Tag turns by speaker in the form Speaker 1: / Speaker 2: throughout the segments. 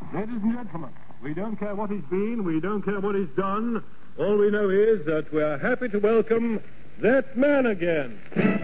Speaker 1: Ladies and gentlemen, we don't care what he's been, we don't care what he's done. All we know is that we're happy to welcome that man again.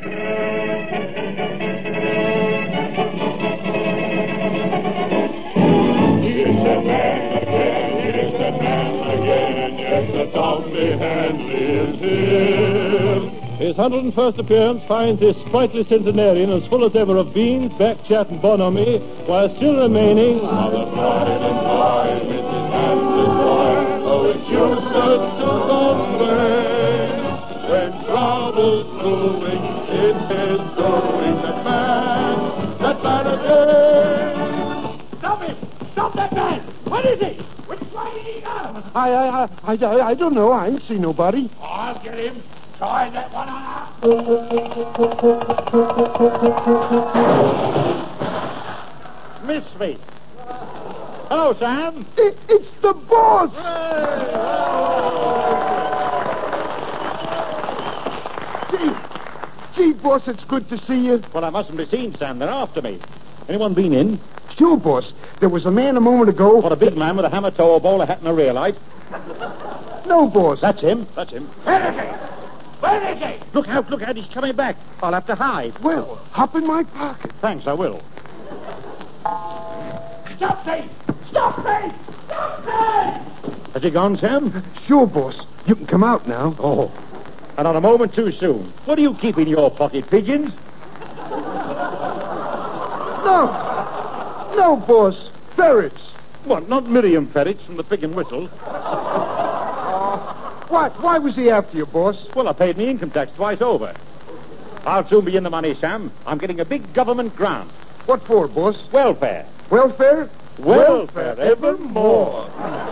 Speaker 2: Here's the man again, here's the man again, yes, the Zombie Handley is here.
Speaker 1: His 101st appearance finds this sprightly centenarian as full as ever of beans, backchat, and bonhomie, while still remaining...
Speaker 2: Mother pride and pride, Mrs. Handley's boy, oh, it's useless to complain. When trouble's brewing, it is brewing that man again.
Speaker 3: Stop him! Stop that man! What is he? Which way did he go?
Speaker 4: I don't know. I ain't seen nobody.
Speaker 3: I'll get him. Try that one on. Miss me. Hello, Sam.
Speaker 4: It's the boss! Gee, boss, it's good to see you.
Speaker 3: Well, I mustn't be seen, Sam. They're after me. Anyone been in?
Speaker 4: Sure, boss. There was a man a moment ago.
Speaker 3: What, a big man with a hammer toe, a bowler hat, and a rear light?
Speaker 4: No, boss.
Speaker 3: That's him. That's him. Where is he? Where is he? Look out, he's coming back. I'll have to hide.
Speaker 4: Well, hop in my pocket.
Speaker 3: Thanks, I will. Stop me! Stop me! Stop me! Has he gone, Sam?
Speaker 4: Sure, boss. You can come out now.
Speaker 3: Oh, and not a moment too soon. What do you keep in your pocket, pigeons?
Speaker 4: No, boss. Ferrets.
Speaker 3: What, not Miriam ferrets from the Pig and Whistle?
Speaker 4: Why was he after you, boss?
Speaker 3: Well, I paid me income tax twice over. I'll soon be in the money, Sam. I'm getting a big government grant.
Speaker 4: What for, boss?
Speaker 3: Welfare.
Speaker 4: Welfare?
Speaker 3: Welfare evermore.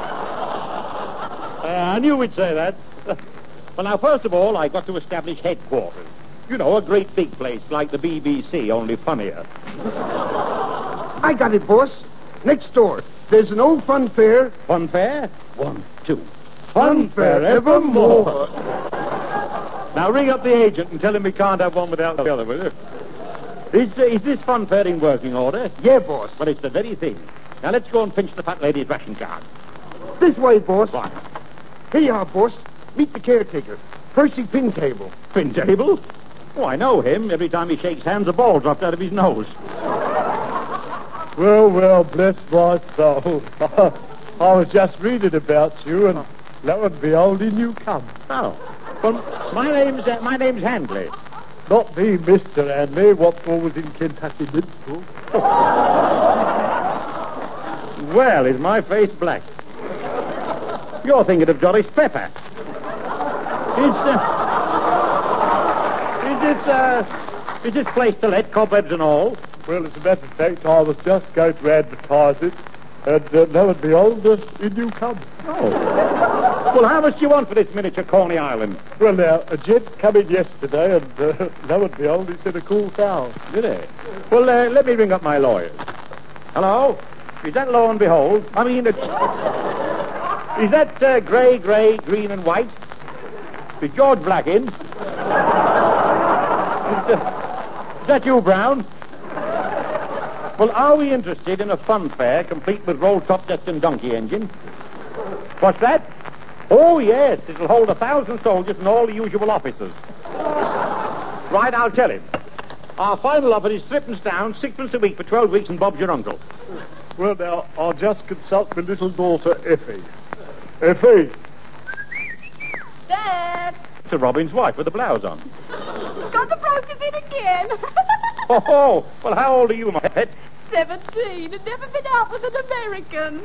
Speaker 3: I knew we'd say that. Well, now, first of all, I got to establish headquarters. You know, a great big place like the BBC, only funnier.
Speaker 4: I got it, boss. Next door. There's an old fun fair.
Speaker 3: Fun fair? 1, 2.
Speaker 4: Fun fair evermore.
Speaker 3: Now, ring up the agent and tell him we can't have one without the other, will you? Is this fun fair in working order?
Speaker 4: Yeah, boss.
Speaker 3: Well, it's the very thing. Now, let's go and pinch the fat lady's ration card.
Speaker 4: This way, boss.
Speaker 3: What?
Speaker 4: Here you are, boss. Meet the caretaker. Percy Pintable.
Speaker 3: Pintable? Oh, I know him. Every time he shakes hands, a ball drops out of his nose.
Speaker 1: Well, bless my soul. I was just reading about you, and lo and behold, in you come.
Speaker 3: Oh. Well, my name's Handley.
Speaker 1: Not me, Mr. Handley. What for was in Kentucky Minstrel?
Speaker 3: Well, is my face black? You're thinking of Joris Pepper. Is this place to let, cobwebs and all?
Speaker 1: Well, as a matter of fact, I was just going to advertise it, and lo and behold, in you come.
Speaker 3: Oh. Well, how much do you want for this miniature Coney Island?
Speaker 1: Well, now, a gent come in yesterday, and lo and behold, he said a cool cow.
Speaker 3: Did he? Well, let me ring up my lawyers. Hello? Is that lo and behold? I mean, is that grey, green, and white? Is George Black in? Is that you, Brown? Well, are we interested in a fun fair complete with roll-top desk and donkey engine? What's that? Oh, yes, it'll hold 1,000 soldiers and all the usual officers. Right, I'll tell him. Our final offer is threepence down, 6pence a week for 12 weeks, and Bob's your uncle.
Speaker 1: Well, now, I'll just consult my little daughter, Effie. Effie!
Speaker 5: Dad!
Speaker 3: It's a Robin's wife with a blouse on.
Speaker 5: Got the brokers in again.
Speaker 3: Oh, well, how old are you, my pet?
Speaker 5: 17 and never been out with an American.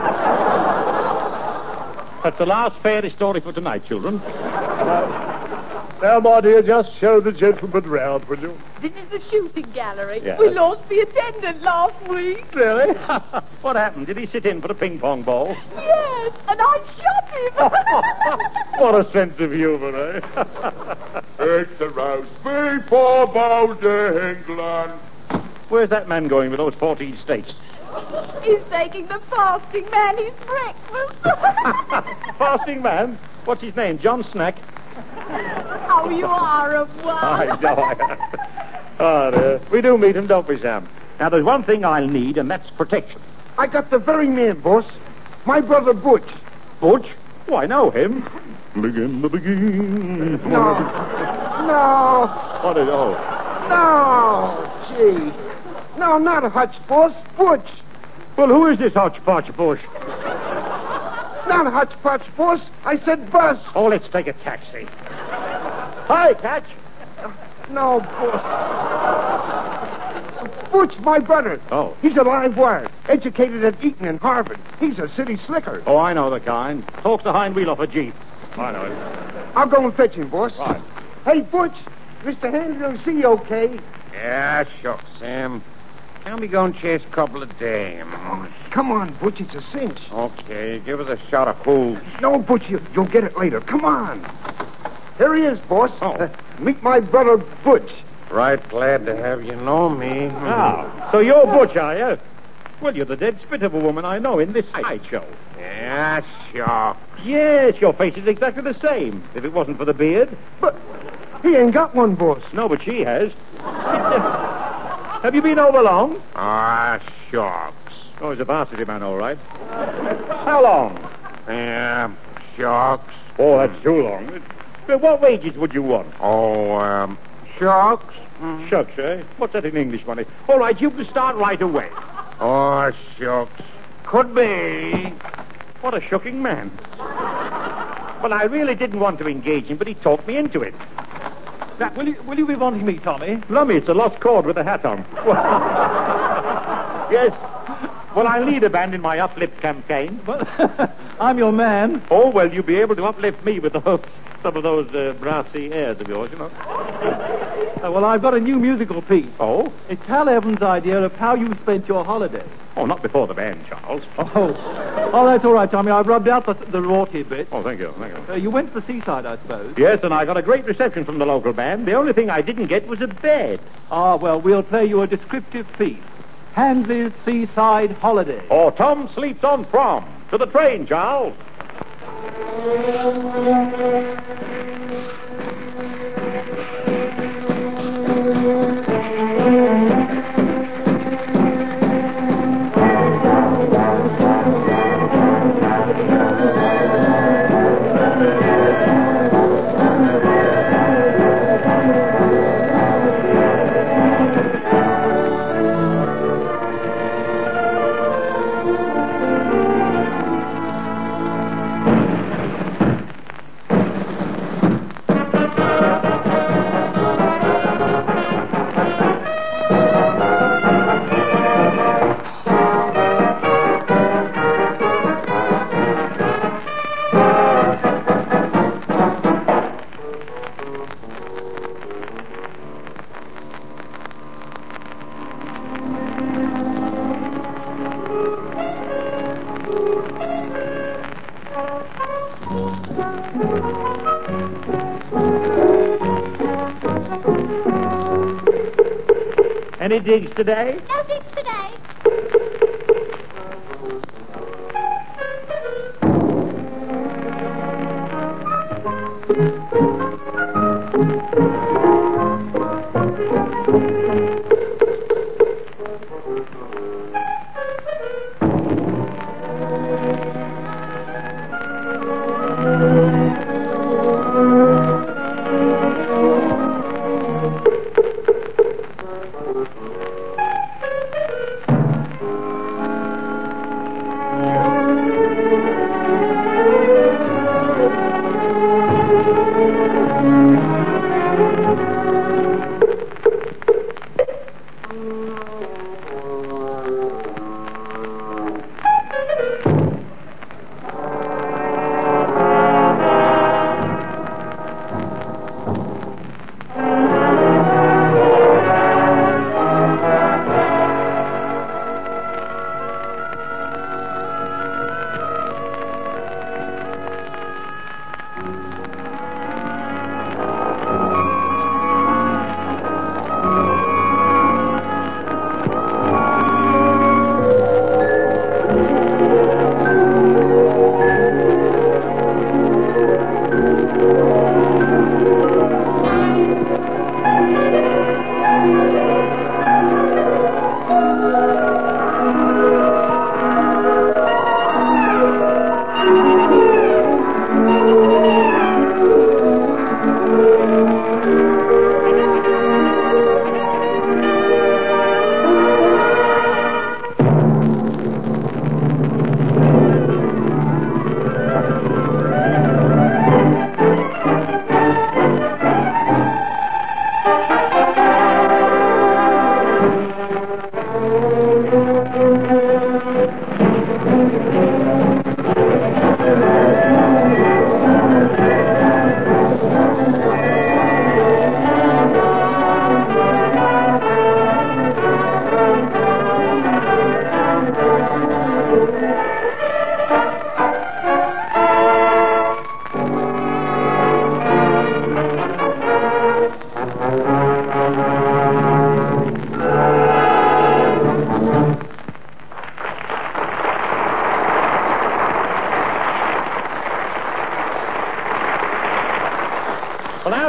Speaker 3: That's the last fairy story for tonight, children.
Speaker 1: Now, my dear, just show the gentleman round, will you?
Speaker 5: This is the shooting gallery.
Speaker 3: Yeah.
Speaker 5: We lost the attendant last week.
Speaker 3: Really? What happened? Did he sit in for a ping-pong ball?
Speaker 5: Yes, and I shot him.
Speaker 3: What a sense of humor, eh?
Speaker 2: It's the roast beef for Bold England.
Speaker 3: Where's that man going with those 14 steaks?
Speaker 5: He's taking the fasting man his breakfast.
Speaker 3: Fasting man? What's his name? John Snack?
Speaker 5: Oh, you are a one.
Speaker 3: I know. Oh, dear. We do meet him, don't we, Sam? Now, there's one thing I'll need, and that's protection.
Speaker 4: I got the very man, boss. My brother Butch.
Speaker 3: Butch? Oh, I know him. Begin the begin.
Speaker 4: No. No.
Speaker 3: What is oh?
Speaker 4: No. Gee. No, not a Hutch, boss. Butch.
Speaker 3: Well, who is this hodgepodge Bush?
Speaker 4: Not a Hutch, boss. I said bus.
Speaker 3: Oh, let's take a taxi. Hi, Catch.
Speaker 4: No, boss. Butch, my brother.
Speaker 3: Oh.
Speaker 4: He's a live wire. Educated at Eton and Harvard. He's a city slicker.
Speaker 3: Oh, I know the kind. Talks the hind wheel off a Jeep. I know him.
Speaker 4: I'll go and fetch him, boss.
Speaker 3: Right.
Speaker 4: Hey, Butch. Mr. Handley will see you okay.
Speaker 6: Yeah, sure, Sam. Can we go and chase a couple of dames?
Speaker 4: Oh, come on, Butch. It's a cinch.
Speaker 6: Okay, give us a shot of fools.
Speaker 4: No, Butch, you'll get it later. Come on. Here he is, boss.
Speaker 6: Oh.
Speaker 4: Meet my brother, Butch.
Speaker 6: Right glad to have you know me.
Speaker 3: Ah, so you're Butch, are you? Well, you're the dead spit of a woman I know in this sideshow.
Speaker 6: Yeah, sure.
Speaker 3: Yes, your face is exactly the same, if it wasn't for the beard.
Speaker 4: But he ain't got one, boss.
Speaker 3: No, but she has. Have you been over long?
Speaker 6: Ah, shucks.
Speaker 3: Oh, he's a varsity man, all right. How long?
Speaker 6: Yeah, shucks.
Speaker 3: Oh, that's too long. But what wages would you want?
Speaker 6: Oh, shucks.
Speaker 3: Shucks, eh? What's that in English, money? All right, you can start right away.
Speaker 6: Oh, shucks. Could be.
Speaker 3: What a shocking man. Well, I really didn't want to engage him, but he talked me into it.
Speaker 7: Now, will you be wanting me, Tommy?
Speaker 3: Lummy, it's a lost chord with a hat on. Yes. Well, I lead a band in my uplift campaign.
Speaker 7: Well, I'm your man.
Speaker 3: Oh, well, you'll be able to uplift me with some of those brassy airs of yours, you know.
Speaker 7: Well, I've got a new musical piece.
Speaker 3: Oh?
Speaker 7: It's Hal Evans' idea of how you spent your holiday.
Speaker 3: Oh, not before the band, Charles.
Speaker 7: Oh, that's all right, Tommy. I've rubbed out the raughty bit.
Speaker 3: Oh, thank you.
Speaker 7: You went to the seaside, I suppose.
Speaker 3: Yes, and I got a great reception from the local band. The only thing I didn't get was a bed.
Speaker 7: Ah, well, we'll play you a descriptive piece. Handley's Seaside Holiday.
Speaker 3: Or Tom Sleeps on Prom. To the train, Charles. Any digs today?
Speaker 5: No digs today.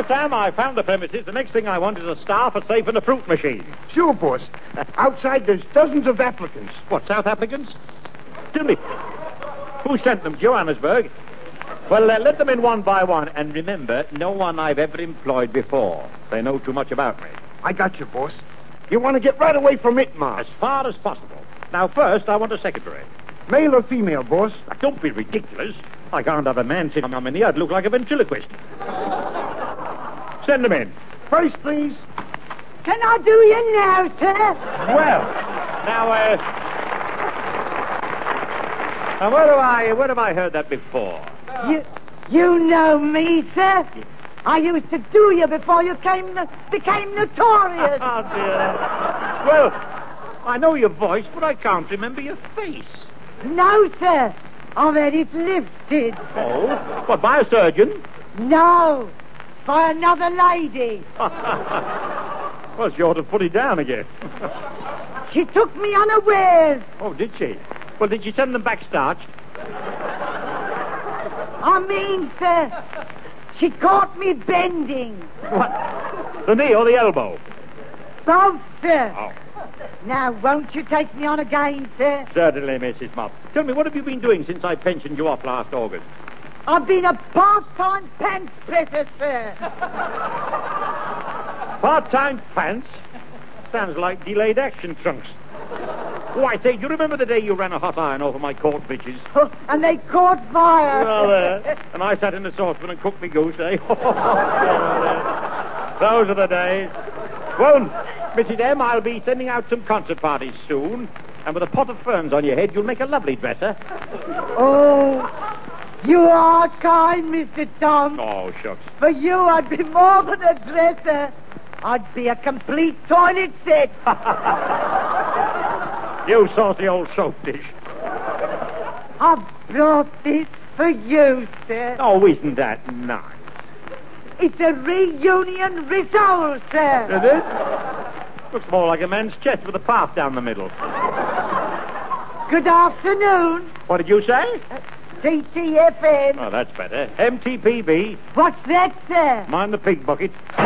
Speaker 3: Now, Sam, I found the premises. The next thing I want is a staff, a safe, and a fruit machine.
Speaker 4: Sure, boss. Outside, there's dozens of applicants.
Speaker 3: What, South Africans? Tell me, who sent them? Johannesburg? Well, let them in one by one. And remember, no one I've ever employed before. They know too much about me.
Speaker 4: I got you, boss. You want to get right away from it, Ma?
Speaker 3: As far as possible. Now, first, I want a secretary.
Speaker 4: Male or female, boss?
Speaker 3: Now, don't be ridiculous. I can't have a man sitting on my knee. I'd look like a ventriloquist. Send them in.
Speaker 4: First, please.
Speaker 5: Can I do you now, sir?
Speaker 3: Well, now, where have I heard that before?
Speaker 5: You know me, sir. I used to do you before you became notorious.
Speaker 3: Oh, dear. Well, I know your voice, but I can't remember your face.
Speaker 5: No, sir. I've had it lifted.
Speaker 3: Oh? What, by a surgeon?
Speaker 5: No, by another lady.
Speaker 3: Well, she ought to put it down again.
Speaker 5: She took me unawares.
Speaker 3: Oh, did she? Well, did you send them back starched?
Speaker 5: I mean, sir, she caught me bending.
Speaker 3: What? The knee or the elbow?
Speaker 5: Both, sir.
Speaker 3: Oh.
Speaker 5: Now, won't you take me on again, sir?
Speaker 3: Certainly, Mrs. Mott. Tell me, what have you been doing since I pensioned you off last August?
Speaker 5: I've been a part-time pants presser, sir.
Speaker 3: Part-time pants? Sounds like delayed action trunks. Oh, I say, do you remember the day you ran a hot iron over my court breeches?
Speaker 5: And they caught fire.
Speaker 3: Well, and I sat in the saucepan and cooked me goose, eh? Those are the days. Well, Mrs. M, I'll be sending out some concert parties soon, and with a pot of ferns on your head, you'll make a lovely dresser.
Speaker 5: Oh, you are kind, Mr. Tom.
Speaker 3: Oh, shucks.
Speaker 5: For you, I'd be more than a dresser. I'd be a complete toilet set.
Speaker 3: You saucy old soap dish.
Speaker 5: I've brought this for you, sir.
Speaker 3: Oh, isn't that nice?
Speaker 5: It's a reunion risole, sir.
Speaker 3: Is it? Looks more like a man's chest with a path down the middle.
Speaker 5: Good afternoon.
Speaker 3: What did you say?
Speaker 5: TTFN.
Speaker 3: Oh, that's better. MTPB.
Speaker 5: What's that, sir?
Speaker 3: Mind the pig bucket.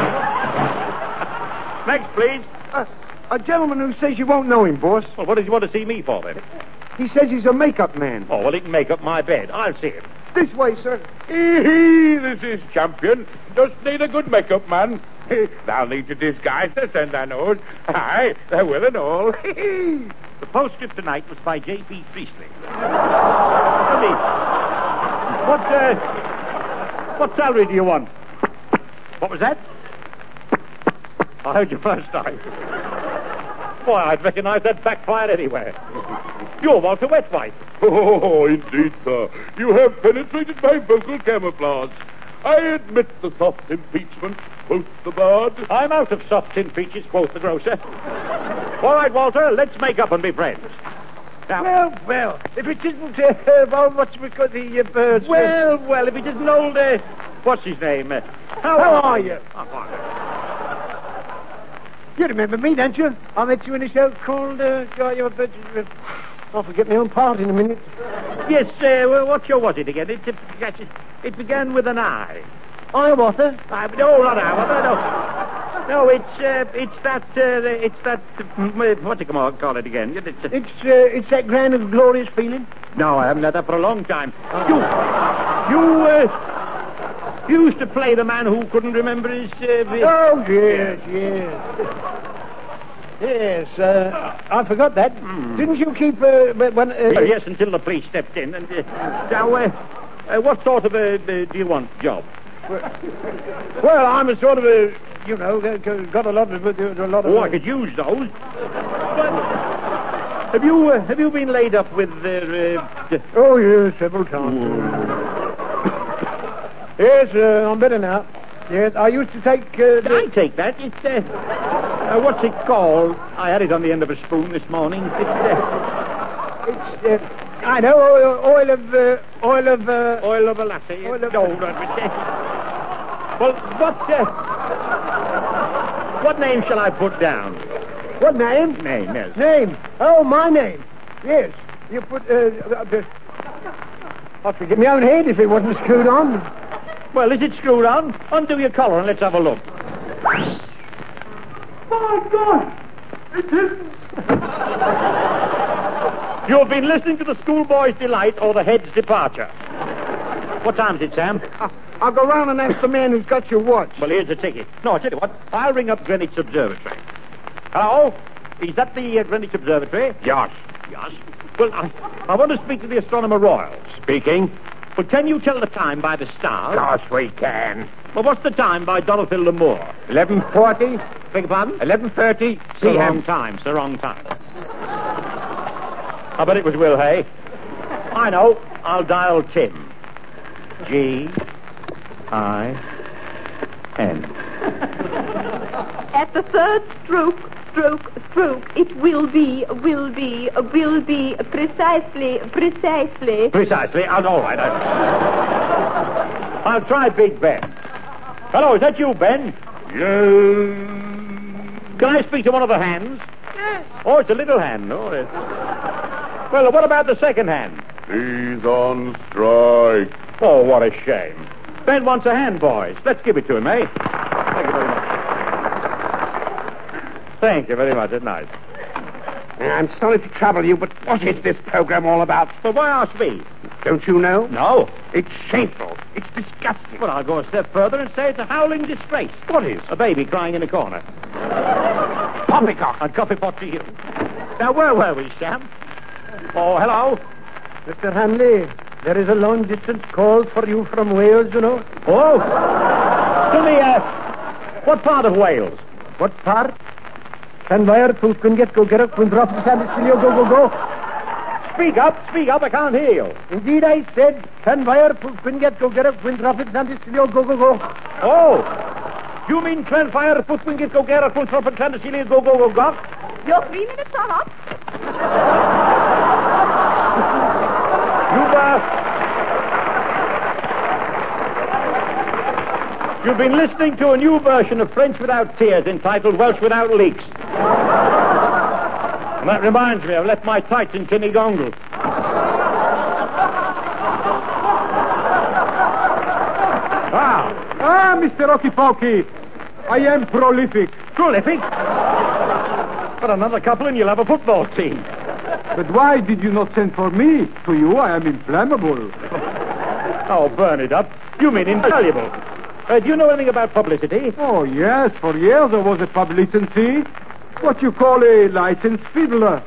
Speaker 3: Next, please.
Speaker 4: A gentleman who says you won't know him, boss.
Speaker 3: Well, what does he want to see me for, then?
Speaker 4: He says he's a makeup man.
Speaker 3: Oh, well, he can make up my bed. I'll see him.
Speaker 4: This way, sir.
Speaker 8: This is Champion. Just need a good makeup man. They'll need to disguise us, and I knows. Aye, they will and all.
Speaker 3: The postscript tonight was by J.P. Priestley. Tell me, what salary do you want? What was that? I heard you first time. Boy, I'd recognize that backfire anywhere. You're Walter Wetwhite.
Speaker 8: Oh, indeed, sir. You have penetrated my vocal camouflage. I admit the soft impeachment, quoth the bard.
Speaker 3: I'm out of soft impeaches, quoth the grocer. All right, Walter, let's make up and be friends. Now,
Speaker 4: Well, if it isn't, what's because the birds...
Speaker 3: well, if it isn't old, what's his name?
Speaker 4: How are you?
Speaker 3: Oh, fine.
Speaker 4: You remember me, don't you? I met you in a show called, I'll forget my own part in a minute.
Speaker 3: Yes, what show was it again? It began with an I.
Speaker 4: Iwatha?
Speaker 3: No, not I. No, it's that, what do you call it again?
Speaker 4: It's that grand and glorious feeling.
Speaker 3: No, I haven't had that for a long time. You used to play the man who couldn't remember his...
Speaker 4: Oh, yes. Yes, I forgot that. Didn't you keep,
Speaker 3: yes, until the police stepped in. And now, what sort of do you want job?
Speaker 4: Well, I'm a sort of a, got a lot of...
Speaker 3: Oh, I could use those. But have you been laid up with
Speaker 4: Oh, yes, several times. Yes, I'm better now. Yes, I used to take...
Speaker 3: Can I take that? It's, what's it called? I had it on the end of a spoon this morning.
Speaker 4: It's, I know, oil of a
Speaker 3: lassie.
Speaker 4: Oil of...
Speaker 3: No, not it. Well, what name shall I put down?
Speaker 4: What name?
Speaker 3: Name, yes.
Speaker 4: Name? Oh, my name. Yes. You put, I'd forget my own head if it wasn't screwed on.
Speaker 3: Well, is it screwed on? Undo your collar and let's have a look.
Speaker 7: My God! It's him!
Speaker 3: You have been listening to the schoolboy's delight or the head's departure. What time is it, Sam?
Speaker 4: I'll go round and ask the man who's got your watch.
Speaker 3: Well, here's the ticket. No, I tell you what. I'll ring up Greenwich Observatory. Hello? Is that the Greenwich Observatory?
Speaker 6: Yes.
Speaker 3: Yes. Well, I want to speak to the Astronomer Royal.
Speaker 6: Speaking.
Speaker 3: Well, can you tell the time by the stars?
Speaker 6: Of course we can.
Speaker 3: Well, what's the time by Dorothy L'Amour?
Speaker 6: 11:40.
Speaker 3: Beg your pardon?
Speaker 6: 11:30.
Speaker 3: It's the wrong time. It's the wrong time. I bet it was Will Hay. I know. I'll dial Tim. G-I-N.
Speaker 9: At the third stroke, it will be, precisely.
Speaker 3: Precisely. All right. I'll try Big Ben. Hello, is that you, Ben?
Speaker 8: Yes.
Speaker 3: Can I speak to one of the hands? Yes. Oh, it's a little hand. Oh, it's... Well, what about the second hand?
Speaker 8: He's on strike.
Speaker 3: Oh, what a shame. Ben wants a hand, boys. Let's give it to him, eh? Thank you very much. Thank you very much. It's nice.
Speaker 6: I'm sorry to trouble you, but what is this program all about?
Speaker 3: Well, why ask me?
Speaker 6: Don't you know?
Speaker 3: No.
Speaker 6: It's shameful. It's disgusting.
Speaker 3: Well, I'll go a step further and say it's a howling disgrace.
Speaker 6: What is?
Speaker 3: A baby crying in a corner.
Speaker 6: Poppycock.
Speaker 3: And coffee pot for you. Now, where were we, Sam? Oh, hello.
Speaker 4: Mr. Hanley, there is a long-distance call for you from Wales, you know.
Speaker 3: Oh. To the, what part of Wales?
Speaker 4: What part? Llanfair, Pwllgwyngyll, Gogeruch, Gwynthropp, Llandyssilio, go.
Speaker 3: Speak up, I can't hear you.
Speaker 4: Indeed, I said Llanfair, Pwllgwyngyll, Gogeruch, Gwynthropp, Llandyssilio, go.
Speaker 3: Oh. You mean Llanfair, Pwllgwyngyll, Gogeruch, Gwynthropp, Llandyssilio, go.
Speaker 9: Your 3 minutes are up.
Speaker 3: You've been listening to a new version of French Without Tears entitled Welsh Without Leaks. And that reminds me, I've left my tights in Kinnegongles.
Speaker 7: Mr. Okey-Pokey, I am prolific.
Speaker 3: Prolific? But another couple and you'll have a football team.
Speaker 7: But why did you not send for me? To you, I am inflammable.
Speaker 3: Oh, burn it up. You mean invaluable. Do you know anything about publicity?
Speaker 7: Oh, yes. For years I was a publicity. What you call a licensed fiddler.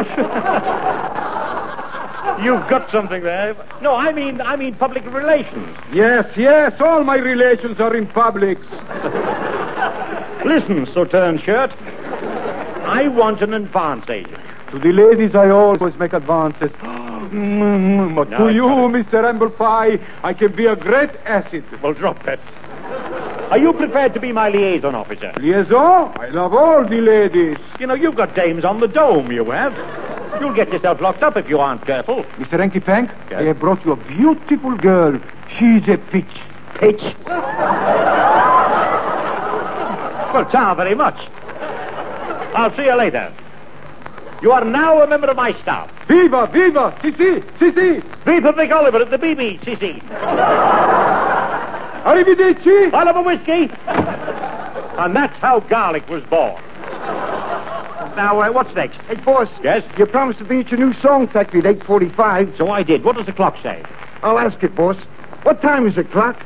Speaker 3: You've got something there. No, I mean public relations.
Speaker 7: Yes. All my relations are in public.
Speaker 3: Listen, Sauterne Shirt. I want an advance agent.
Speaker 7: To the ladies, I always make advances. But to you, Mr. Amblefy, I can be a great asset.
Speaker 3: Well, drop that. Are you prepared to be my liaison officer?
Speaker 7: Liaison? I love all the ladies.
Speaker 3: You know, you've got dames on the dome, you have. You'll get yourself locked up if you aren't careful.
Speaker 7: Mr. Hanky-Pank,
Speaker 3: yes?
Speaker 7: I have brought you a beautiful girl. She's a peach.
Speaker 3: Peach? Well, ciao very much. I'll see you later. You are now a member of my staff.
Speaker 7: Viva! Sissi!
Speaker 3: Viva Vic Oliver at the BBC.
Speaker 7: Arrivederci!
Speaker 3: I'll have a whiskey. And that's how garlic was born. Now, what's next?
Speaker 4: Hey, boss.
Speaker 3: Yes?
Speaker 4: You promised to be at your new song factory at 8:45.
Speaker 3: So I did. What does the clock say?
Speaker 4: I'll ask it, boss. What time is it, clock?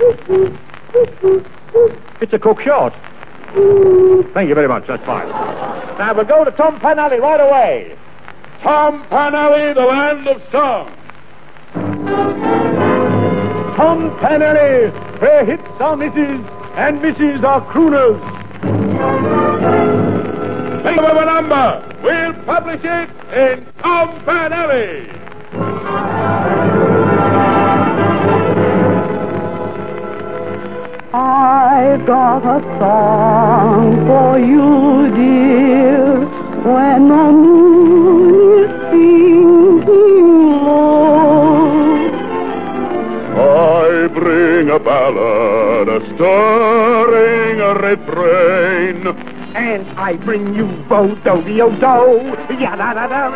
Speaker 3: It's a cook short. Thank you very much. That's fine. Now, we'll go to Tom Panelli right away.
Speaker 8: Tom Panelli, the land of song.
Speaker 7: Tom Panelli, where hits are misses and misses are crooners.
Speaker 8: Think of a number. We'll publish it in Tom Panelli.
Speaker 10: I got a song for you, dear, when the moon is sinking low.
Speaker 8: I bring a ballad, a stirring a refrain.
Speaker 4: And I bring you bo-do-de-o-do. Ya-da-da-da.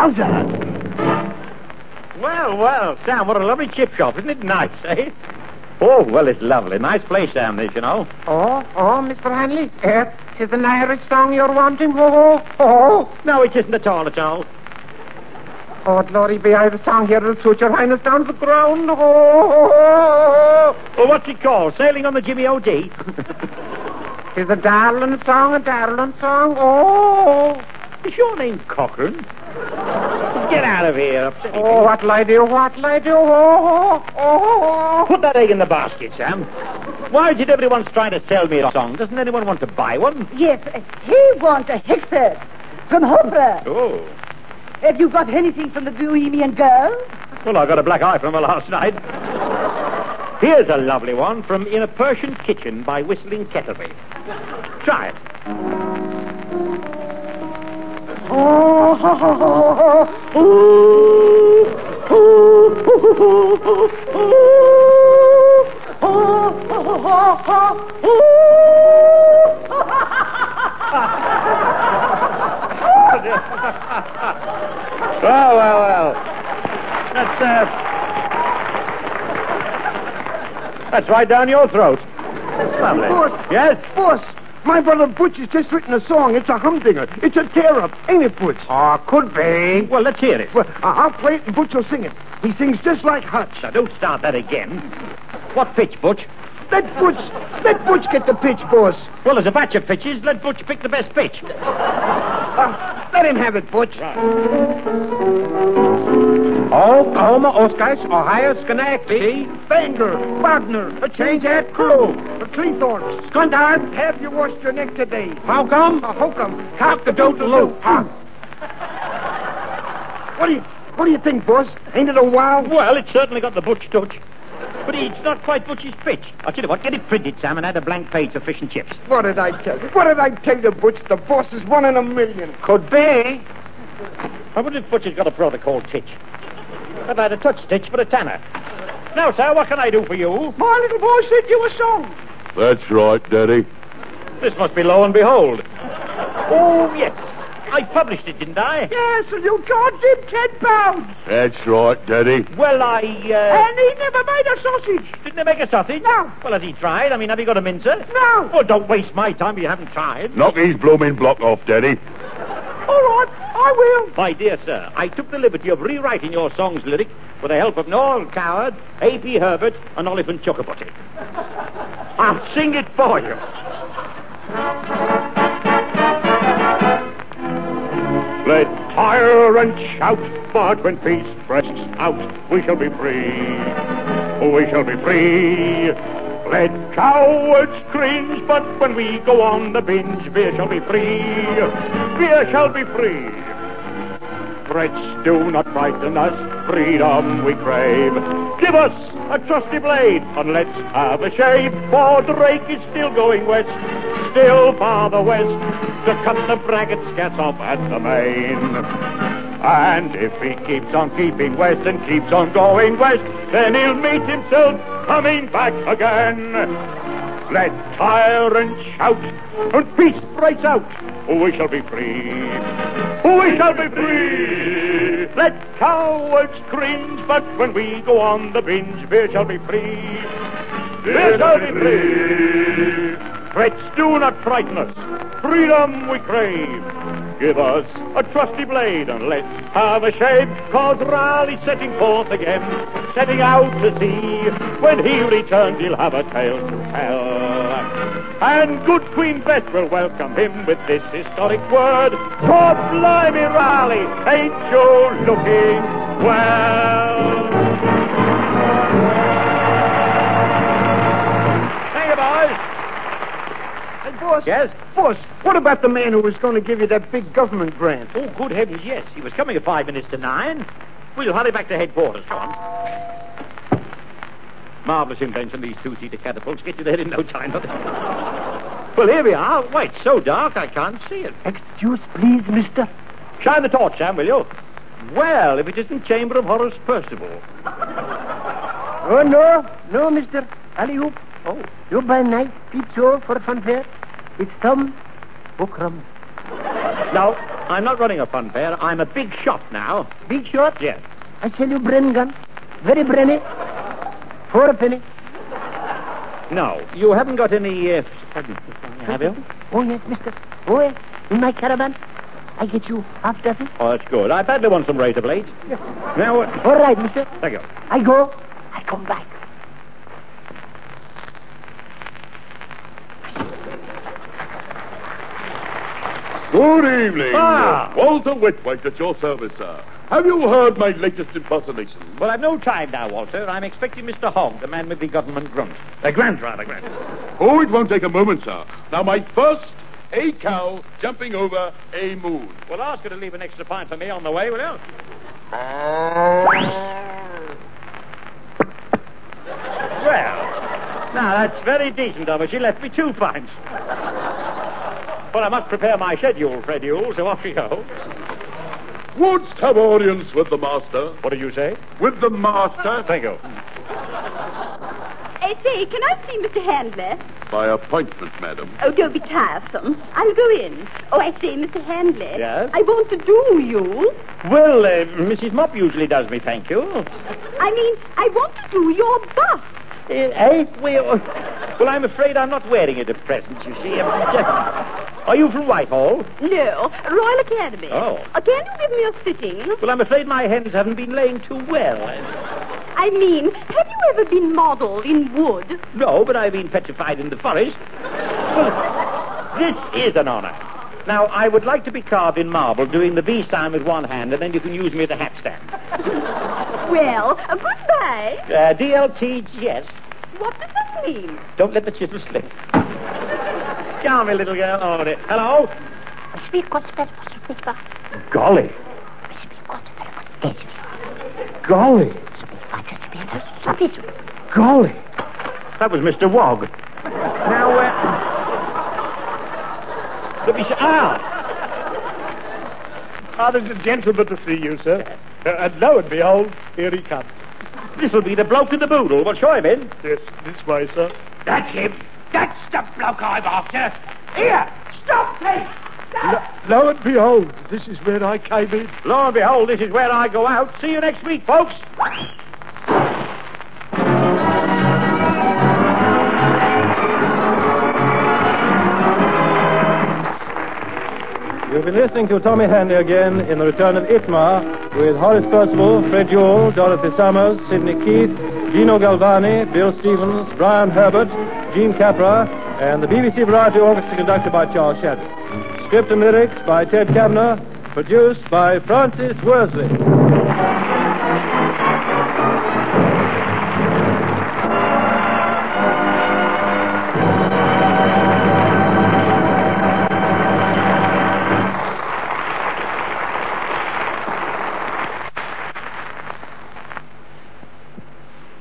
Speaker 4: Yowza.
Speaker 3: Well, Sam, what a lovely chip shop. Isn't it nice, eh? Oh, well, it's lovely. Nice place, Sam, this, you know.
Speaker 6: Oh, Mr. Hanley. It's an Irish song you're wanting. Oh.
Speaker 3: No, it isn't at all, at all.
Speaker 6: Oh, glory be, I have a song here that'll suit your highness down to the ground. Oh.
Speaker 3: Well, what's it called? Sailing on the Jimmy O.D.?
Speaker 6: It's a darling song, Oh.
Speaker 3: Is your name Cochrane? Get out of here.
Speaker 6: Oh, what'll I do? Oh.
Speaker 3: Put that egg in the basket, Sam. Why did everyone try to sell me a song? Doesn't anyone want to buy one?
Speaker 5: Yes, he wants a Hickser from Hopra.
Speaker 3: Oh.
Speaker 5: Have you got anything from the Bohemian Girl?
Speaker 3: Well, I got a black eye from her last night. Here's a lovely one from In a Persian Kitchen by Whistling Kettleby. Try it. Well. That's right down your throat. Lovely.
Speaker 4: Boss.
Speaker 3: Yes?
Speaker 4: Boss, my brother Butch has just written a song. It's a humdinger. It's a tear-up. Ain't it, Butch?
Speaker 6: Oh, could be.
Speaker 3: Well, let's hear it.
Speaker 4: Well, I'll play it and Butch will sing it. He sings just like Hutch.
Speaker 3: Now, don't start that again. What pitch, Butch?
Speaker 4: Let Butch get the pitch, boss.
Speaker 3: Well, there's a batch of pitches. Let Butch pick the best pitch.
Speaker 4: Let him have it, Butch.
Speaker 6: Oklahoma, Oskice, Ohio, Schenectady,
Speaker 4: Bangor, Wagner, a change at crew, a Cleethorpes,
Speaker 6: Scunthard.
Speaker 4: have you washed your neck today?
Speaker 6: How come?
Speaker 4: Hokum,
Speaker 6: Cock the doodle-loop.
Speaker 4: What do you think, boss? Ain't it a wow?
Speaker 3: Well, it's certainly got the Butch touch. But it's not quite Butch's pitch. I'll tell you what, get it printed, Sam, and add a blank page for fish and chips.
Speaker 4: What did I tell you? Butch? The boss is 1 in a million.
Speaker 6: Could be.
Speaker 3: I wonder if Butch has got a protocol titch. I've had a touch stitch for a tanner. Now, sir, what can I do for you?
Speaker 4: My little boy sent you a song.
Speaker 2: That's right, Daddy.
Speaker 3: This must be Lo and Behold. Oh, yes. I published it, didn't I?
Speaker 4: Yes, and you charged him £10.
Speaker 2: That's right, Daddy.
Speaker 3: Well,
Speaker 4: And he never made a sausage.
Speaker 3: Didn't they make a sausage?
Speaker 4: No.
Speaker 3: Well, has he tried? I mean, have you got a mincer?
Speaker 4: No.
Speaker 3: Well, don't waste my time if you haven't tried.
Speaker 2: Knock his blooming block off, Daddy.
Speaker 4: All right, I will.
Speaker 3: My dear sir, I took the liberty of rewriting your song's lyric with the help of Noel Coward, A.P. Herbert, and Oliphant Chocobotty. I'll sing it for you.
Speaker 8: Let tyrants shout, but when peace breaks out, we shall be free. We shall be free. Let cowards cringe, but when we go on the binge, beer shall be free. Beer shall be free. Threats do not frighten us, freedom we crave. Give us a trusty blade, and let's have a shave, for Drake is still going west, still farther west, to cut the braggart scats off at the main. And if he keeps on keeping west and keeps on going west, then he'll meet himself coming back again. Let tyrants shout, and peace breaks out, we shall be free. We shall be free. Let cowards cringe, but when we go on the binge, beer shall be free. Beer shall be free. Threats do not frighten us, freedom we crave. Give us a trusty blade and let's have a shave, 'cause Raleigh's setting forth again, setting out to sea. When he returns he'll have a tale to tell, and good Queen Bess will welcome him with this historic word: God blimey, Raleigh, ain't you looking well?
Speaker 3: Hey, boys.
Speaker 4: Hey, boss.
Speaker 3: Yes?
Speaker 4: Boss, what about the man who was going to give you that big government grant?
Speaker 3: Oh, good heavens, yes. He was coming at 5 minutes to 9. We'll hurry back to headquarters. Come on. Marvellous invention, these two-seater catapults. Get you there in no time. Well, here we are. Why, it's so dark I can't see it.
Speaker 4: Excuse, please, mister.
Speaker 3: Shine the torch, Sam, will you? Well, if it isn't Chamber of Horrors Percival.
Speaker 4: Oh, no, mister. Alley-oop. Oh, you buy nice pizza for a fun fair? It's Tom Buckram.
Speaker 3: No, I'm not running a fun fair. I'm a big shot now.
Speaker 4: Big shot?
Speaker 3: Yes.
Speaker 4: I sell you Bren gun. Very Brenny. For a penny.
Speaker 3: No. You haven't got any, have you?
Speaker 4: Oh, yes, mister. Oh, yes. In my caravan. I get you half dozen.
Speaker 3: Oh, that's good. I badly want some razor blades.
Speaker 4: Yes.
Speaker 3: Now,
Speaker 4: All right, mister.
Speaker 3: thank you.
Speaker 4: I go. I come back.
Speaker 8: Good evening.
Speaker 3: Ah.
Speaker 8: Walter Whitwaite at your service, sir. Have you heard my latest impersonation?
Speaker 3: Well, I've no time now, Walter. I'm expecting Mr. Hogg, the man with the government grunt. Grant.
Speaker 8: Oh, it won't take a moment, sir. Now, my first, a cow jumping over a moon.
Speaker 3: Well, ask her to leave an extra pint for me on the way, will you? Well, now, that's very decent of her. She left me 2 pints. Well, I must prepare my schedule, Fred Yule, so off you go.
Speaker 8: Wouldst have audience with the master?
Speaker 3: What do you say?
Speaker 8: With the master?
Speaker 3: Thank you.
Speaker 9: Say, can I see Mr. Handler?
Speaker 8: By appointment, madam.
Speaker 9: Oh, don't be tiresome. I'll go in. Oh, I say, Mr. Handler.
Speaker 3: Yes?
Speaker 9: I want to do you.
Speaker 3: Well, Mrs. Mop usually does me, thank you.
Speaker 9: I mean, I want to do your bust.
Speaker 3: Well, I'm afraid I'm not wearing it at present, you see. Are you from Whitehall?
Speaker 9: No, Royal Academy.
Speaker 3: Oh.
Speaker 9: Can you give me a sitting?
Speaker 3: Well, I'm afraid my hens haven't been laying too well.
Speaker 9: I mean, have you ever been modelled in wood?
Speaker 3: No, but I've been petrified in the forest. Well, this is an honor. Now, I would like to be carved in marble, doing the V sign with one hand, and then you can use me as a hat stand.
Speaker 9: Well, goodbye.
Speaker 3: DLTGS.
Speaker 9: What does that mean?
Speaker 3: Don't let the chisel slip. Charming little girl. Oh, hello? Golly. Golly. Golly. That was Mr. Wogg. Now, let me see.
Speaker 1: There's a gentleman to see you, sir. And lo and behold, here he comes.
Speaker 3: This'll be the bloke in the boodle. Well, show him in.
Speaker 1: Yes, this way, sir.
Speaker 3: That's him. That's the bloke I'm after. Here, stop, please.
Speaker 1: Lo and behold, this is where I came in.
Speaker 3: Lo and behold, this is where I go out. See you next week, folks.
Speaker 11: You've been listening to Tommy Hanley again in The Return of Itmar with Horace Percival, Fred Yule, Dorothy Summers, Sidney Keith, Gino Galvani, Bill Stevens, Brian Herbert, Gene Capra, and the BBC Variety Orchestra conducted by Charles Shadwick. Script and lyrics by Ted Kavner, produced by Francis Worsley.